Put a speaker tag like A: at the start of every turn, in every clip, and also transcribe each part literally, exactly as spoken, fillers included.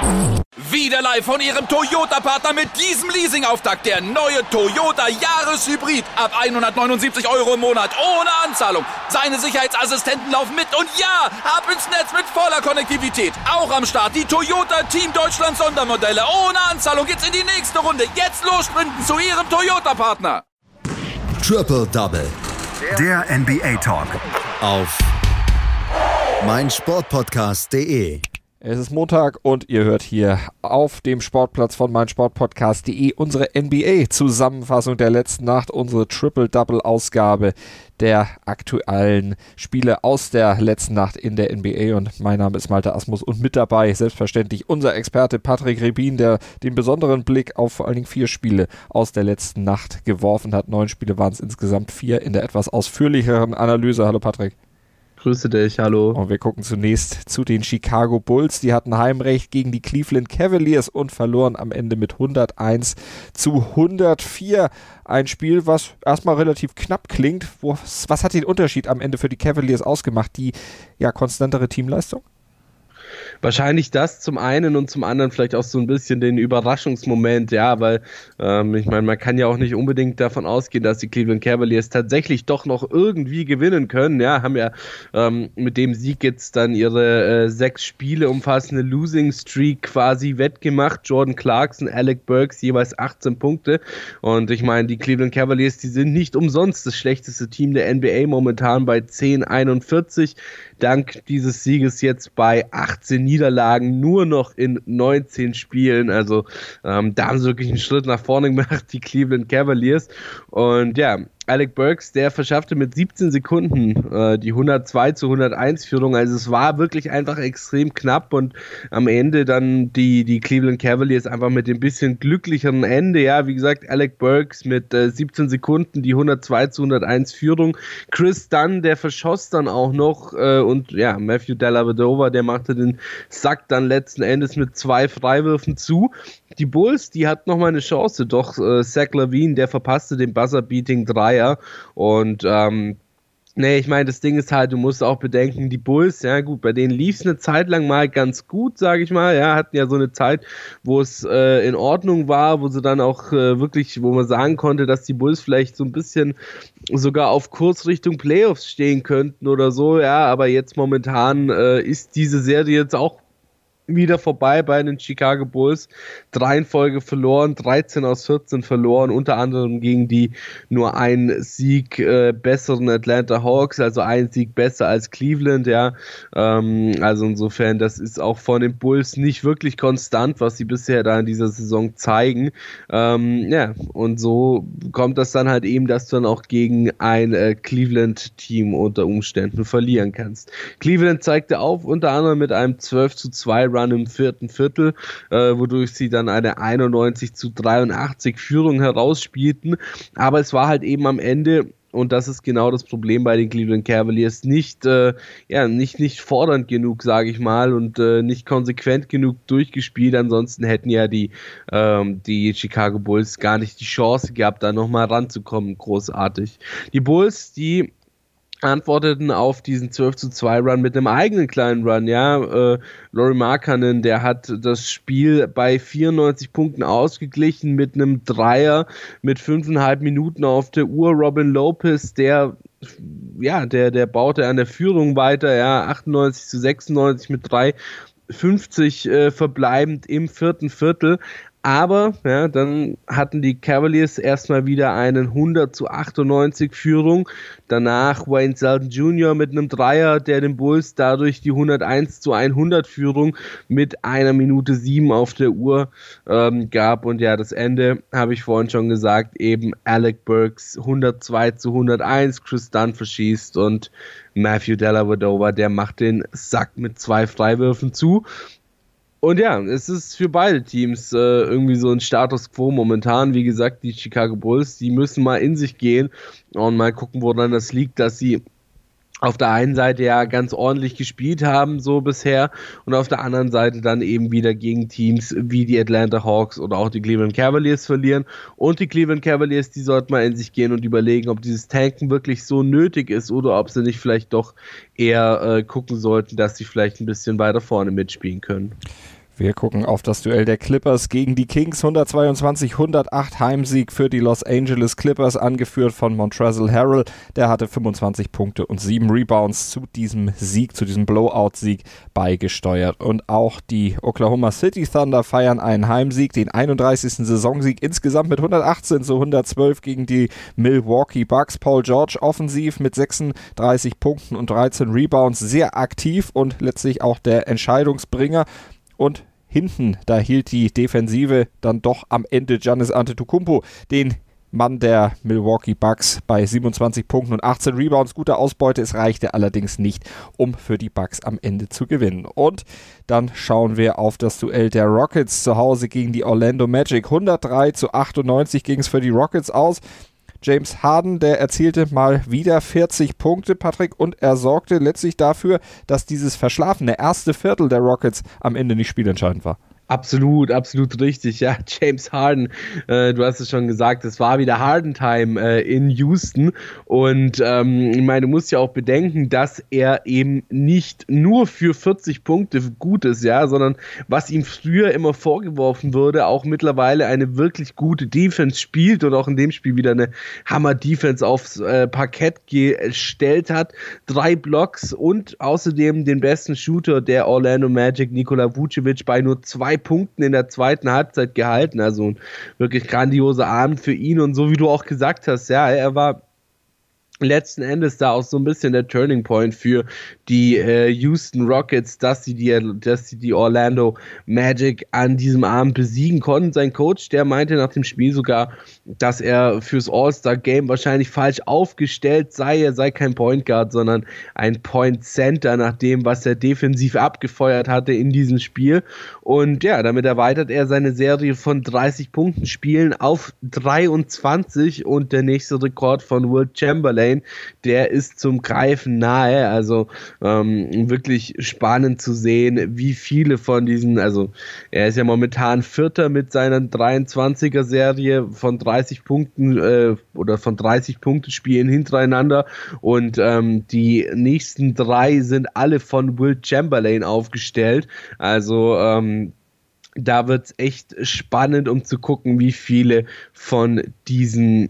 A: Wieder live von Ihrem Toyota-Partner mit diesem Leasing-Auftakt. Der neue Toyota Jahreshybrid. Ab hundertneunundsiebzig Euro im Monat. Ohne Anzahlung. Seine Sicherheitsassistenten laufen mit. Und ja, ab ins Netz mit voller Konnektivität. Auch am Start die Toyota Team Deutschland Sondermodelle. Ohne Anzahlung geht's in die nächste Runde. Jetzt los sprinten zu Ihrem Toyota-Partner.
B: Triple Double.
C: Der N B A-Talk.
B: Auf meinsportpodcast punkt de.
D: Es ist Montag und ihr hört hier auf dem Sportplatz von meinsportpodcast punkt de unsere N B A-Zusammenfassung der letzten Nacht, unsere Triple-Double-Ausgabe der aktuellen Spiele aus der letzten Nacht in der N B A. Und mein Name ist Malte Asmus und mit dabei selbstverständlich unser Experte Patrick Rebin, der den besonderen Blick auf vor allen Dingen vier Spiele aus der letzten Nacht geworfen hat. Neun Spiele waren es insgesamt, vier in der etwas ausführlicheren Analyse. Hallo Patrick.
E: Grüße dich, hallo.
D: Und wir gucken zunächst zu den Chicago Bulls. Die hatten Heimrecht gegen die Cleveland Cavaliers und verloren am Ende mit hunderteins zu hundertvier. Ein Spiel, was erstmal relativ knapp klingt. Wo, was hat den Unterschied am Ende für die Cavaliers ausgemacht? Die ja konstantere Teamleistung?
E: Wahrscheinlich das zum einen und zum anderen vielleicht auch so ein bisschen den Überraschungsmoment, ja, weil ähm, ich meine, man kann ja auch nicht unbedingt davon ausgehen, dass die Cleveland Cavaliers tatsächlich doch noch irgendwie gewinnen können, ja, haben ja ähm, mit dem Sieg jetzt dann ihre äh, sechs Spiele umfassende Losing Streak quasi wettgemacht. Jordan Clarkson, Alec Burks jeweils achtzehn Punkte und ich meine, die Cleveland Cavaliers, die sind nicht umsonst das schlechteste Team der N B A momentan bei zehn einundvierzig, dank dieses Sieges jetzt bei achtzehn Niederlagen nur noch in neunzehn Spielen, also ähm, da haben sie wirklich einen Schritt nach vorne gemacht, die Cleveland Cavaliers. Und ja, Alec Burks, der verschaffte mit siebzehn Sekunden äh, die hundertzwei zu hunderteins Führung, also es war wirklich einfach extrem knapp und am Ende dann die, die Cleveland Cavaliers einfach mit dem bisschen glücklicheren Ende, ja, wie gesagt, Alec Burks mit äh, siebzehn Sekunden die hundertzwei zu hunderteins Führung, Chris Dunn, der verschoss dann auch noch äh, und ja, Matthew Dellavedova, der machte den Sack dann letzten Endes mit zwei Freiwürfen zu. Die Bulls, die hatten nochmal eine Chance, doch äh, Zach LaVine, der verpasste den Buzzer-Beating-Dreier und ähm, nee, ich meine, das Ding ist halt, du musst auch bedenken, die Bulls, ja gut, bei denen lief es eine Zeit lang mal ganz gut, sage ich mal, ja, hatten ja so eine Zeit, wo es äh, in Ordnung war, wo sie dann auch äh, wirklich, wo man sagen konnte, dass die Bulls vielleicht so ein bisschen sogar auf Kurs Richtung Playoffs stehen könnten oder so, ja, aber jetzt momentan äh, ist diese Serie jetzt auch wieder vorbei bei den Chicago Bulls. Drei in Folge verloren, dreizehn aus vierzehn verloren, unter anderem gegen die nur ein Sieg äh, besseren Atlanta Hawks, also ein Sieg besser als Cleveland, ja. Ähm, also insofern, das ist auch von den Bulls nicht wirklich konstant, was sie bisher da in dieser Saison zeigen. Ähm, ja, und so kommt das dann halt eben, dass du dann auch gegen ein äh, Cleveland-Team unter Umständen verlieren kannst. Cleveland zeigte auf, unter anderem mit einem zwölf zu zwei Run im vierten Viertel, äh, wodurch sie dann eine einundneunzig zu dreiundachtzig Führung herausspielten, aber es war halt eben am Ende, und das ist genau das Problem bei den Cleveland Cavaliers, nicht, äh, ja, nicht, nicht fordernd genug, sage ich mal, und äh, nicht konsequent genug durchgespielt, ansonsten hätten ja die, ähm, die Chicago Bulls gar nicht die Chance gehabt, da nochmal ranzukommen, großartig. Die Bulls, die antworteten auf diesen zwölf zu zwei Run mit einem eigenen kleinen Run, ja, äh, Lauri Markkanen, der hat das Spiel bei vierundneunzig Punkten ausgeglichen mit einem Dreier mit fünfeinhalb Minuten auf der Uhr. Robin Lopez, der ja, der, der baute an der Führung weiter, ja, achtundneunzig zu sechsundneunzig mit drei fünfzig äh, verbleibend im vierten Viertel. Aber ja, dann hatten die Cavaliers erstmal wieder einen hundert zu achtundneunzig Führung. Danach Wayne Selden Junior mit einem Dreier, der den Bulls dadurch die hunderteins zu hundert Führung mit einer Minute sieben auf der Uhr ähm, gab. Und ja, das Ende habe ich vorhin schon gesagt, eben Alec Burks hundertzwei zu hunderteins, Chris Dunn verschießt und Matthew Dellavedova, der macht den Sack mit zwei Freiwürfen zu. Und ja, es ist für beide Teams äh, irgendwie so ein Status Quo momentan. Wie gesagt, die Chicago Bulls, die müssen mal in sich gehen und mal gucken, woran das liegt, dass sie auf der einen Seite ja ganz ordentlich gespielt haben, so bisher, und auf der anderen Seite dann eben wieder gegen Teams wie die Atlanta Hawks oder auch die Cleveland Cavaliers verlieren. Und die Cleveland Cavaliers, die sollten mal in sich gehen und überlegen, ob dieses Tanken wirklich so nötig ist oder ob sie nicht vielleicht doch eher äh, gucken sollten, dass sie vielleicht ein bisschen weiter vorne mitspielen können.
D: Wir gucken auf das Duell der Clippers gegen die Kings. hundertzweiundzwanzig hundertacht Heimsieg für die Los Angeles Clippers, angeführt von Montrezl Harrell. Der hatte fünfundzwanzig Punkte und sieben Rebounds zu diesem Sieg, zu diesem Blowout-Sieg beigesteuert. Und auch die Oklahoma City Thunder feiern einen Heimsieg, den einunddreißigsten Saisonsieg insgesamt mit hundertachtzehn zu hundertzwölf gegen die Milwaukee Bucks. Paul George offensiv mit sechsunddreißig Punkten und dreizehn Rebounds, sehr aktiv und letztlich auch der Entscheidungsbringer. Und hinten, da hielt die Defensive dann doch am Ende Giannis Antetokounmpo, den Mann der Milwaukee Bucks, bei siebenundzwanzig Punkten und achtzehn Rebounds. Gute Ausbeute, es reichte allerdings nicht, um für die Bucks am Ende zu gewinnen. Und dann schauen wir auf das Duell der Rockets zu Hause gegen die Orlando Magic. hundertdrei zu achtundneunzig ging es für die Rockets aus. James Harden, der erzielte mal wieder vierzig Punkte, Patrick, und er sorgte letztlich dafür, dass dieses verschlafene erste Viertel der Rockets am Ende nicht spielentscheidend war.
E: Absolut, absolut richtig, ja, James Harden, äh, du hast es schon gesagt, es war wieder Harden-Time äh, in Houston und ähm, ich meine, du musst ja auch bedenken, dass er eben nicht nur für vierzig Punkte gut ist, ja, sondern was ihm früher immer vorgeworfen wurde, auch mittlerweile eine wirklich gute Defense spielt und auch in dem Spiel wieder eine Hammer-Defense aufs äh, Parkett gestellt hat, drei Blocks und außerdem den besten Shooter der Orlando Magic, Nikola Vucevic, bei nur zwei Punkten in der zweiten Halbzeit gehalten, also ein wirklich grandioser Abend für ihn und so wie du auch gesagt hast, ja, er war letzten Endes da auch so ein bisschen der Turning Point für die äh, Houston Rockets, dass sie die, dass sie die Orlando Magic an diesem Abend besiegen konnten. Sein Coach, der meinte nach dem Spiel sogar, dass er fürs All-Star-Game wahrscheinlich falsch aufgestellt sei. Er sei kein Point Guard, sondern ein Point Center, nach dem, was er defensiv abgefeuert hatte in diesem Spiel. Und ja, damit erweitert er seine Serie von dreißig Punkten Spielen auf dreiundzwanzig und der nächste Rekord von Wilt Chamberlain, der ist zum Greifen nahe, also ähm, wirklich spannend zu sehen, wie viele von diesen, also er ist ja momentan Vierter mit seiner dreiundzwanziger Serie von dreißig Punkten äh, oder von dreißig Punkte Spielen hintereinander und ähm, die nächsten drei sind alle von Wilt Chamberlain aufgestellt, also ähm, da wird es echt spannend, um zu gucken, wie viele von diesen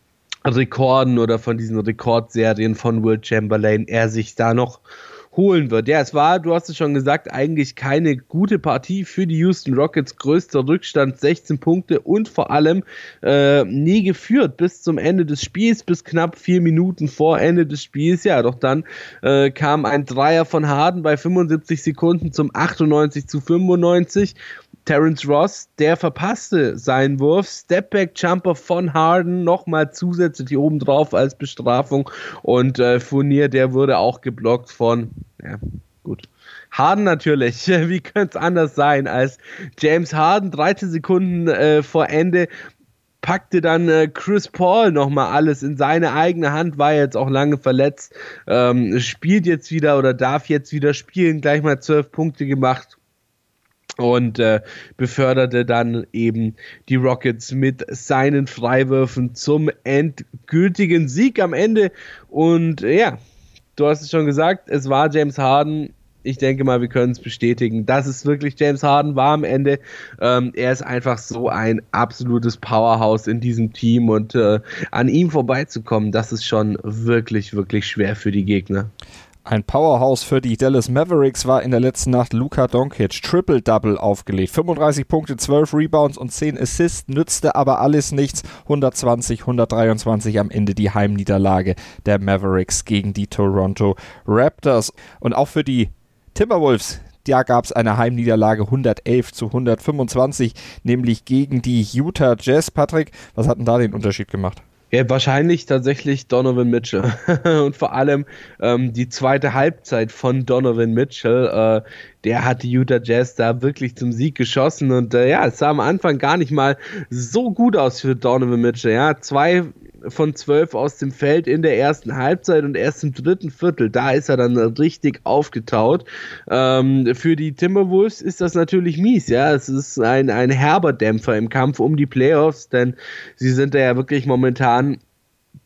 E: Rekorden oder von diesen Rekordserien von Wilt Chamberlain er sich da noch holen wird. Ja, es war, du hast es schon gesagt, eigentlich keine gute Partie für die Houston Rockets. Größter Rückstand, sechzehn Punkte und vor allem äh, nie geführt bis zum Ende des Spiels, bis knapp vier Minuten vor Ende des Spiels. Ja, doch dann äh, kam ein Dreier von Harden bei fünfundsiebzig Sekunden zum achtundneunzig zu fünfundneunzig. Terrence Ross, der verpasste seinen Wurf, Stepback-Jumper von Harden, nochmal zusätzlich hier oben drauf als Bestrafung und äh, Fournier, der wurde auch geblockt von, ja, gut, Harden natürlich, wie könnte es anders sein als James Harden, dreizehn Sekunden äh, vor Ende, packte dann äh, Chris Paul nochmal alles in seine eigene Hand, war jetzt auch lange verletzt, ähm, spielt jetzt wieder oder darf jetzt wieder spielen, gleich mal zwölf Punkte gemacht. Und äh, beförderte dann eben die Rockets mit seinen Freiwürfen zum endgültigen Sieg am Ende. Und äh, ja, du hast es schon gesagt, es war James Harden. Ich denke mal, wir können es bestätigen, dass es wirklich James Harden war am Ende. Ähm, er ist einfach so ein absolutes Powerhouse in diesem Team und äh, an ihm vorbeizukommen, das ist schon wirklich, wirklich schwer für die Gegner.
D: Ein Powerhouse für die Dallas Mavericks war in der letzten Nacht Luka Doncic. Triple-Double aufgelegt. fünfunddreißig Punkte, zwölf Rebounds und zehn Assists, nützte aber alles nichts. hundertzwanzig, hundertdreiundzwanzig am Ende die Heimniederlage der Mavericks gegen die Toronto Raptors. Und auch für die Timberwolves, da gab es eine Heimniederlage hundertelf zu hundertfünfundzwanzig, nämlich gegen die Utah Jazz. Patrick, was hat denn da den Unterschied gemacht?
E: Ja, wahrscheinlich tatsächlich Donovan Mitchell und vor allem ähm, die zweite Halbzeit von Donovan Mitchell, äh, der hat die Utah Jazz da wirklich zum Sieg geschossen und äh, ja, es sah am Anfang gar nicht mal so gut aus für Donovan Mitchell, ja, zwei von zwölf aus dem Feld in der ersten Halbzeit und erst im dritten Viertel, da ist er dann richtig aufgetaut. Ähm, für die Timberwolves ist das natürlich mies, ja, es ist ein, ein herber Dämpfer im Kampf um die Playoffs, denn sie sind da ja wirklich momentan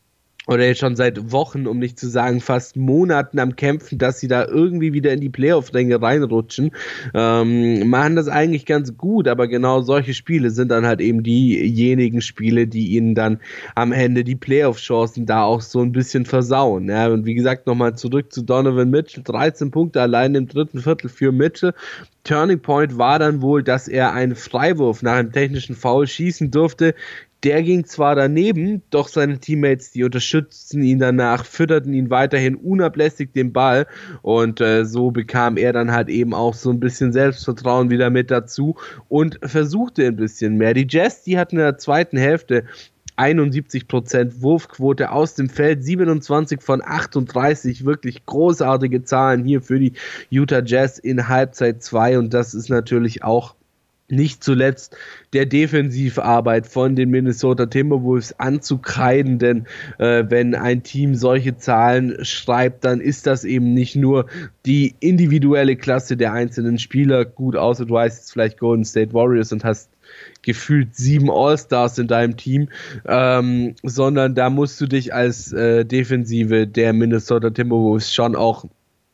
E: oder jetzt schon seit Wochen, um nicht zu sagen fast Monaten am Kämpfen, dass sie da irgendwie wieder in die Playoff-Ränge reinrutschen. Ähm, machen das eigentlich ganz gut, aber genau solche Spiele sind dann halt eben diejenigen Spiele, die ihnen dann am Ende die Playoff-Chancen da auch so ein bisschen versauen. Ja, und wie gesagt, nochmal zurück zu Donovan Mitchell, dreizehn Punkte allein im dritten Viertel für Mitchell. Turning Point war dann wohl, dass er einen Freiwurf nach einem technischen Foul schießen durfte. Der ging zwar daneben, doch seine Teammates, die unterstützten ihn danach, fütterten ihn weiterhin unablässig den Ball und äh, so bekam er dann halt eben auch so ein bisschen Selbstvertrauen wieder mit dazu und versuchte ein bisschen mehr. Die Jazz, die hatten in der zweiten Hälfte einundsiebzig Prozent Wurfquote aus dem Feld, siebenundzwanzig von achtunddreißig, wirklich großartige Zahlen hier für die Utah Jazz in Halbzeit zwei und das ist natürlich auch nicht zuletzt der Defensivarbeit von den Minnesota Timberwolves anzukreiden, denn äh, wenn ein Team solche Zahlen schreibt, dann ist das eben nicht nur die individuelle Klasse der einzelnen Spieler, gut, außer du heißt jetzt vielleicht Golden State Warriors und hast gefühlt sieben All-Stars in deinem Team, ähm, sondern da musst du dich als äh, Defensive der Minnesota Timberwolves schon auch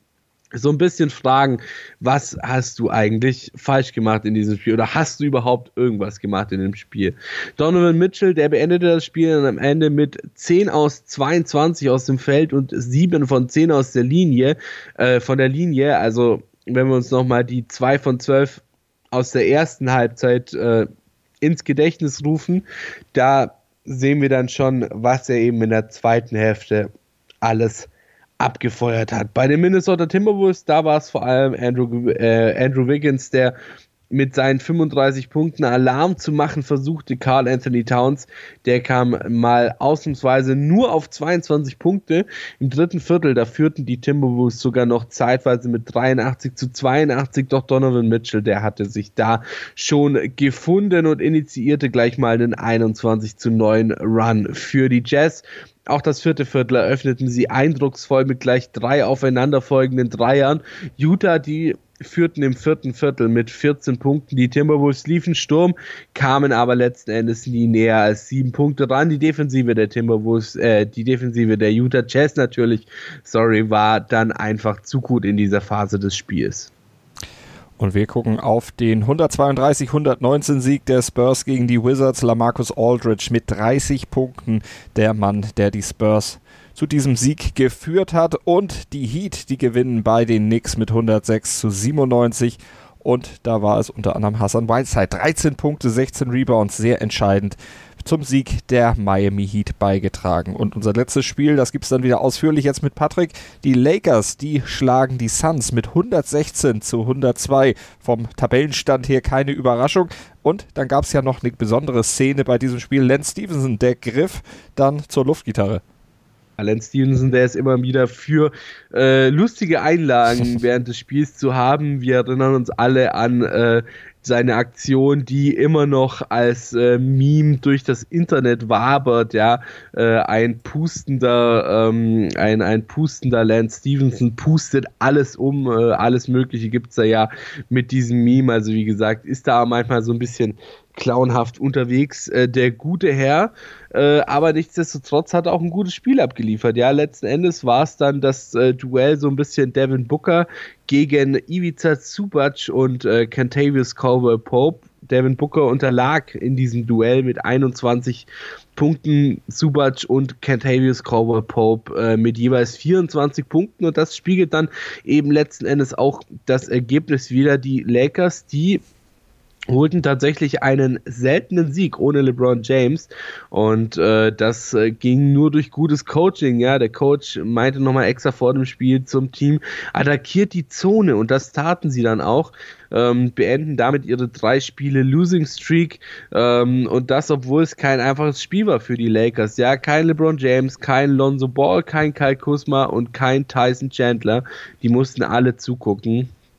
E: so ein bisschen fragen, was hast du eigentlich falsch gemacht in diesem Spiel oder hast du überhaupt irgendwas gemacht in dem Spiel? Donovan Mitchell, der beendete das Spiel dann am Ende mit zehn aus zweiundzwanzig aus dem Feld und sieben von zehn aus der Linie, äh, von der Linie, also wenn wir uns nochmal die zwei von zwölf aus der ersten Halbzeit äh, ins Gedächtnis rufen, da sehen wir dann schon, was er eben in der zweiten Hälfte alles abgefeuert hat. Bei den Minnesota Timberwolves, da war es vor allem Andrew, äh, Andrew Wiggins, der mit seinen fünfunddreißig Punkten Alarm zu machen versuchte. Karl Anthony Towns, der kam mal ausnahmsweise nur auf zweiundzwanzig Punkte. Im dritten Viertel, da führten die Timberwolves sogar noch zeitweise mit dreiundachtzig zu zweiundachtzig, doch Donovan Mitchell, der hatte sich da schon gefunden und initiierte gleich mal einen einundzwanzig zu neun Run für die Jazz. Auch das vierte Viertel eröffneten sie eindrucksvoll mit gleich drei aufeinanderfolgenden Dreiern. Utah, die führten im vierten Viertel mit vierzehn Punkten. Die Timberwolves liefen Sturm, kamen aber letzten Endes nie näher als sieben Punkte ran. Die Defensive der Timberwolves, äh, die Defensive der Utah Jazz natürlich, sorry, war dann einfach zu gut in dieser Phase des Spiels.
D: Und wir gucken auf den hundertzweiunddreißig hundertneunzehn Sieg der Spurs gegen die Wizards. LaMarcus Aldridge mit dreißig Punkten, der Mann, der die Spurs zu diesem Sieg geführt hat. Und die Heat, die gewinnen bei den Knicks mit hundertsechs zu siebenundneunzig. Und da war es unter anderem Hassan Whiteside. dreizehn Punkte, sechzehn Rebounds, sehr entscheidend zum Sieg der Miami Heat beigetragen. Und unser letztes Spiel, das gibt es dann wieder ausführlich jetzt mit Patrick. Die Lakers, die schlagen die Suns mit hundertsechzehn zu hundertzwei. Vom Tabellenstand her keine Überraschung. Und dann gab es ja noch eine besondere Szene bei diesem Spiel. Lance Stephenson, der griff dann zur Luftgitarre.
E: Lance Stephenson, der ist immer wieder für äh, lustige Einlagen während des Spiels zu haben. Wir erinnern uns alle an äh, seine Aktion, die immer noch als äh, Meme durch das Internet wabert, ja, äh, ein pustender, ähm, ein, ein pustender Lance Stephenson pustet alles um, äh, alles Mögliche gibt's da ja mit diesem Meme, also wie gesagt, ist da manchmal so ein bisschen clownhaft unterwegs, äh, der gute Herr, äh, aber nichtsdestotrotz hat er auch ein gutes Spiel abgeliefert, ja, letzten Endes war es dann das äh, Duell so ein bisschen Devin Booker gegen Ivica Zubac und äh, Kentavious Caldwell-Pope. Devin Booker unterlag in diesem Duell mit einundzwanzig Punkten, Zubac und Kentavious Caldwell-Pope äh, mit jeweils vierundzwanzig Punkten und das spiegelt dann eben letzten Endes auch das Ergebnis wider. Die Lakers, die holten tatsächlich einen seltenen Sieg ohne LeBron James und äh, das äh, ging nur durch gutes Coaching, ja, der Coach meinte nochmal extra vor dem Spiel zum Team, attackiert die Zone und das taten sie dann auch, ähm, beenden damit ihre drei Spiele Losing Streak ähm, und das, obwohl es kein einfaches Spiel war für die Lakers, ja, kein LeBron James, kein Lonzo Ball, kein Kyle Kuzma und kein Tyson Chandler, die mussten alle zugucken.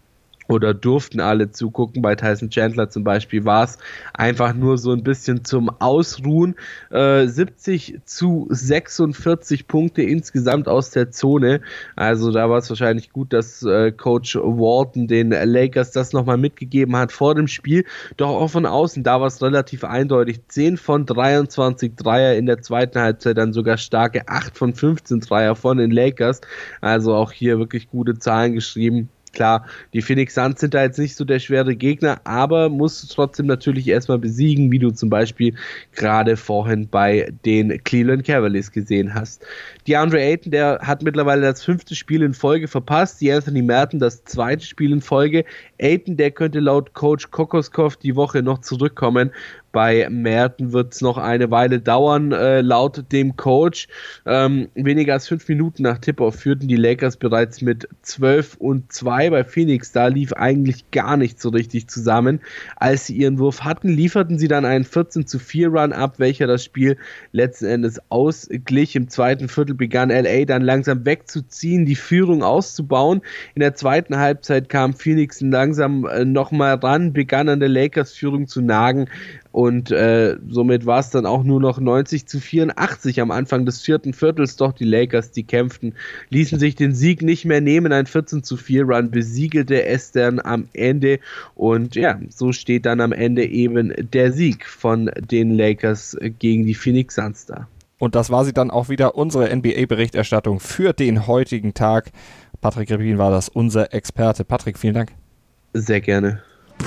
E: oder durften alle zugucken. Bei Tyson Chandler zum Beispiel war es einfach nur so ein bisschen zum Ausruhen. Äh, siebzig zu sechsundvierzig Punkte insgesamt aus der Zone. Also da war es wahrscheinlich gut, dass äh, Coach Walton den Lakers das nochmal mitgegeben hat vor dem Spiel. Doch auch von außen, da war es relativ eindeutig. zehn von dreiundzwanzig Dreier in der zweiten Halbzeit, dann sogar starke acht von fünfzehn Dreier von den Lakers. Also auch hier wirklich gute Zahlen geschrieben. Klar, die Phoenix Suns sind da jetzt nicht so der schwere Gegner, aber musst du trotzdem natürlich erstmal besiegen, wie du zum Beispiel gerade vorhin bei den Cleveland Cavaliers gesehen hast. DeAndre Ayton, der hat mittlerweile das fünfte Spiel in Folge verpasst, die Anthony Merton das zweite Spiel in Folge. Ayton, der könnte laut Coach Kokoskov die Woche noch zurückkommen. Bei Merton wird es noch eine Weile dauern, äh, laut dem Coach. Ähm, weniger als fünf Minuten nach Tip-Off führten die Lakers bereits mit zwölf und zwei. Bei Phoenix, da lief eigentlich gar nicht so richtig zusammen. Als sie ihren Wurf hatten, lieferten sie dann einen vierzehn zu vier Run ab, welcher das Spiel letzten Endes ausglich. Im zweiten Viertel begann L A dann langsam wegzuziehen, die Führung auszubauen. In der zweiten Halbzeit kam Phoenix langsam äh, nochmal ran, begann an der Lakers-Führung zu nagen. Und äh, somit war es dann auch nur noch neunzig zu vierundachtzig am Anfang des vierten Viertels. Doch die Lakers, die kämpften, ließen sich den Sieg nicht mehr nehmen. Ein vierzehn zu vier Run besiegelte es dann am Ende. Und ja, so steht dann am Ende eben der Sieg von den Lakers gegen die Phoenix Suns da.
D: Und das war sie dann auch wieder, unsere N B A-Berichterstattung für den heutigen Tag. Patrick Rebin war das, unser Experte. Patrick, vielen Dank.
E: Sehr gerne.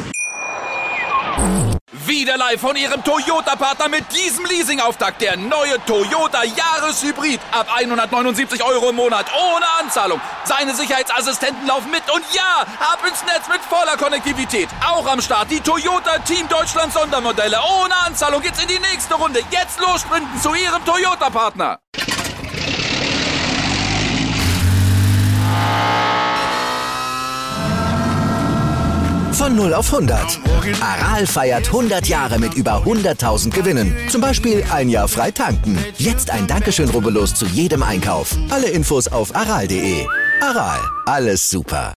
A: Wieder live von Ihrem Toyota-Partner mit diesem Leasing-Auftakt. Der neue Toyota Jahreshybrid. Ab hundertneunundsiebzig Euro im Monat. Ohne Anzahlung. Seine Sicherheitsassistenten laufen mit. Und ja, ab ins Netz mit voller Konnektivität. Auch am Start die Toyota Team Deutschland Sondermodelle. Ohne Anzahlung geht's in die nächste Runde. Jetzt los sprinten zu Ihrem Toyota-Partner.
F: Von null auf hundert. Aral feiert hundert Jahre mit über hunderttausend Gewinnen. Zum Beispiel ein Jahr frei tanken. Jetzt ein Dankeschön, rubbellos zu jedem Einkauf. Alle Infos auf aral punkt de. Aral, alles super.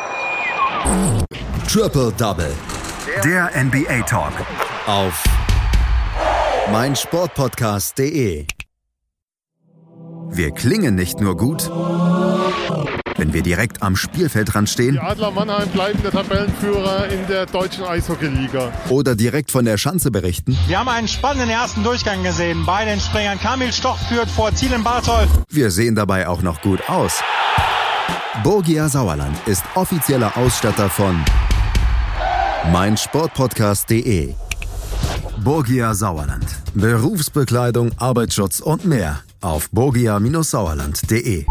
B: Triple Double
C: Der N B A Talk
B: auf meinsportpodcast punkt de. Wir klingen nicht nur gut, wenn wir direkt am Spielfeldrand stehen.
G: Die Adler Mannheim bleiben der Tabellenführer in der deutschen Eishockeyliga.
B: Oder direkt von der Schanze berichten.
H: Wir haben einen spannenden ersten Durchgang gesehen. Bei den Springern Kamil Stoch führt vor Zielen Bartol.
B: Wir sehen dabei auch noch gut aus. Borgia Sauerland ist offizieller Ausstatter von meinsportpodcast punkt de. Borgia Sauerland. Berufsbekleidung, Arbeitsschutz und mehr auf borgia Sauerland punkt de.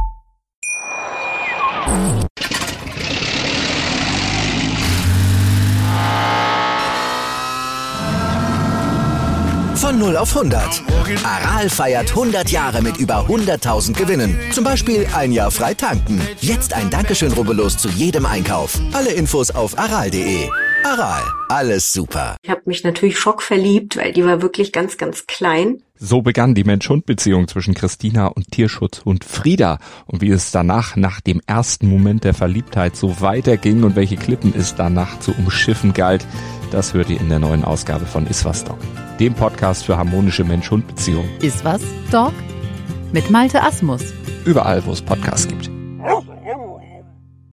F: Von null auf hundert. Aral feiert hundert Jahre mit über hunderttausend Gewinnen. Zum Beispiel ein Jahr frei tanken. Jetzt ein Dankeschön, rubbellos zu jedem Einkauf. Alle Infos auf aral punkt de. Aral, alles super.
I: Ich habe mich natürlich schockverliebt, weil die war wirklich ganz, ganz klein.
D: So begann die Mensch-Hund-Beziehung zwischen Christina und Tierschutzhund Frieda. Und wie es danach, nach dem ersten Moment der Verliebtheit, so weiterging und welche Klippen es danach zu umschiffen galt, das hört ihr in der neuen Ausgabe von Iswas Dog, dem Podcast für harmonische Mensch-Hund-Beziehungen.
J: Iswas Dog? Mit Malte Asmus.
D: Überall, wo es Podcasts gibt.